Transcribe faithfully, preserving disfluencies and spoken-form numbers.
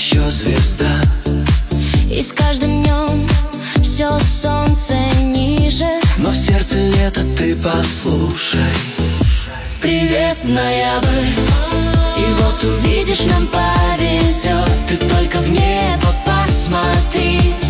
еще звезда. И с каждым днем все солнце ниже, но в сердце лето, ты послушай. Привет, ноябрь, и вот увидишь, нам повезет. Ты только в небо посмотри.